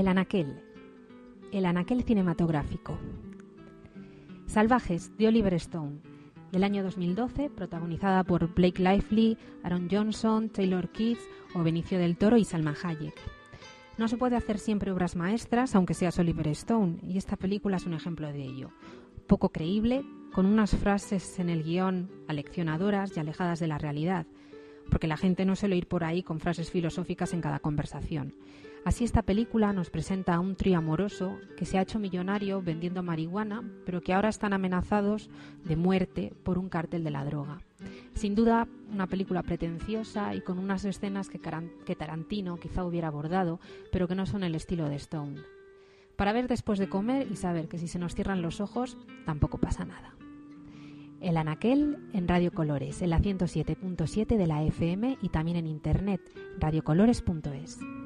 El anaquel cinematográfico. Salvajes, de Oliver Stone, del año 2012, protagonizada por Blake Lively, Aaron Johnson, Taylor Kitsch o Benicio del Toro y Salma Hayek. No se puede hacer siempre obras maestras, aunque seas Oliver Stone, y esta película es un ejemplo de ello. Poco creíble, con unas frases en el guión aleccionadoras y alejadas de la realidad, porque la gente no suele ir por ahí con frases filosóficas en cada conversación. Así esta película nos presenta a un trío amoroso que se ha hecho millonario vendiendo marihuana, pero que ahora están amenazados de muerte por un cártel de la droga. Sin duda, una película pretenciosa y con unas escenas que Tarantino quizá hubiera abordado, pero que no son el estilo de Stone. Para ver después de comer y saber que si se nos cierran los ojos, tampoco pasa nada. El anaquel en Radio Colores, en la 107.7 de la FM y también en internet, radiocolores.es.